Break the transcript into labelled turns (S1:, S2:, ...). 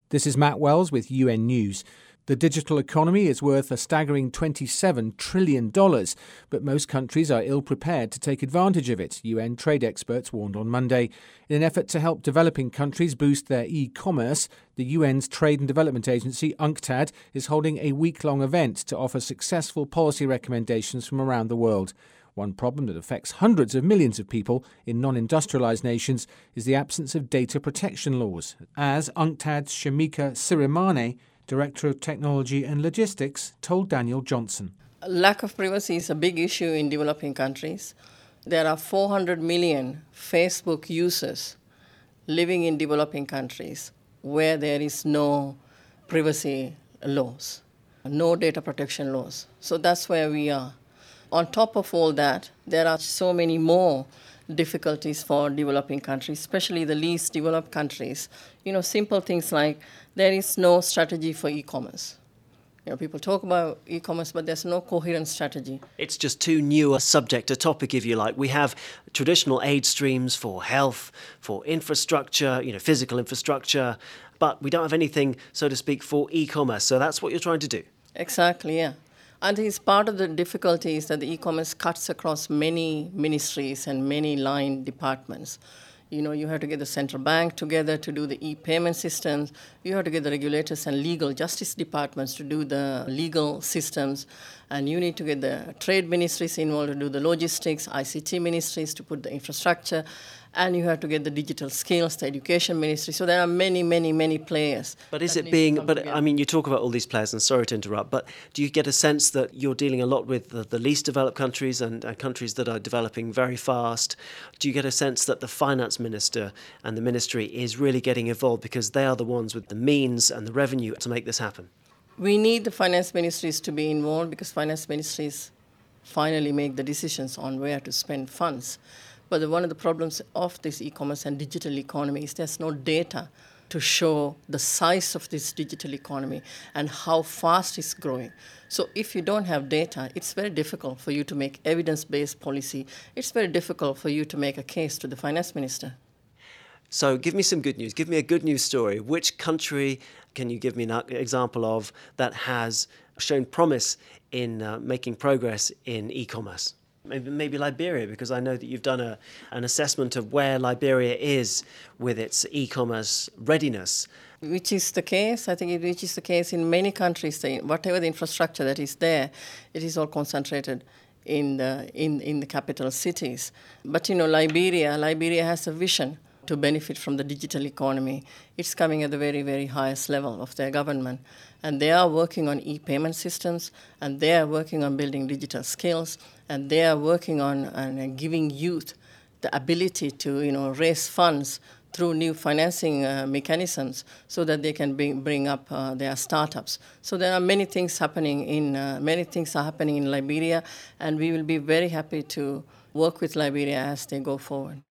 S1: This is Matt Wells with UN News. The digital economy is worth a staggering $27 trillion, but most countries are ill-prepared to take advantage of it, UN trade experts warned on Monday. In an effort to help developing countries boost their e-commerce, the UN's Trade and Development Agency, UNCTAD, is holding a week-long event to offer successful policy recommendations from around the world. One problem that affects hundreds of millions of people in non-industrialized nations is the absence of data protection laws, as UNCTAD's Shamika Sirimane, Director of Technology and Logistics, told Daniel Johnson.
S2: Lack of privacy is a big issue in developing countries. There are 400 million Facebook users living in developing countries where there is no privacy laws, no data protection laws. So that's where we are. On top of all that, there are so many more difficulties for developing countries, especially the least developed countries. Simple things like there is no strategy for e-commerce. People talk about e-commerce, but there's no coherent strategy.
S3: It's just too new a subject, a topic, if you like. We have traditional aid streams for health, for infrastructure, physical infrastructure, but we don't have anything, so to speak, for e-commerce. So that's what you're trying to do.
S2: Exactly, yeah. And it's part of the difficulty is that the e-commerce cuts across many ministries and many line departments. You have to get the central bank together to do the e-payment systems. You have to get the regulators and legal justice departments to do the legal systems. And you need to get the trade ministries involved to do the logistics, ICT ministries to put the infrastructure. And you have to get the digital skills, the education ministry. So there are many, many, many players.
S3: But is it being, you talk about all these players, and sorry to interrupt, but do you get a sense that you're dealing a lot with the least developed countries and countries that are developing very fast? Do you get a sense that the finance minister and the ministry is really getting involved because they are the ones with the means and the revenue to make this happen?
S2: We need the finance ministries to be involved because finance ministries finally make the decisions on where to spend funds. But one of the problems of this e-commerce and digital economy is there's no data to show the size of this digital economy and how fast it's growing. So if you don't have data, it's very difficult for you to make evidence-based policy. It's very difficult for you to make a case to the finance minister.
S3: So give me some good news. Give me a good news story. Which country can you give me an example of that has shown promise in making progress in e-commerce? Maybe Liberia, because I know that you've done an assessment of where Liberia is with its e-commerce readiness.
S2: Which is the case. I think which is the case in many countries. Whatever the infrastructure that is there, it is all concentrated in the capital cities. But Liberia has a vision to benefit from the digital economy. It's coming at the very, very highest level of their government. And they are working on e-payment systems, and they are working on building digital skills, and they are working on giving youth the ability to raise funds through new financing mechanisms so that they can bring up their startups. So there are many things happening in Liberia, and we will be very happy to work with Liberia as they go forward.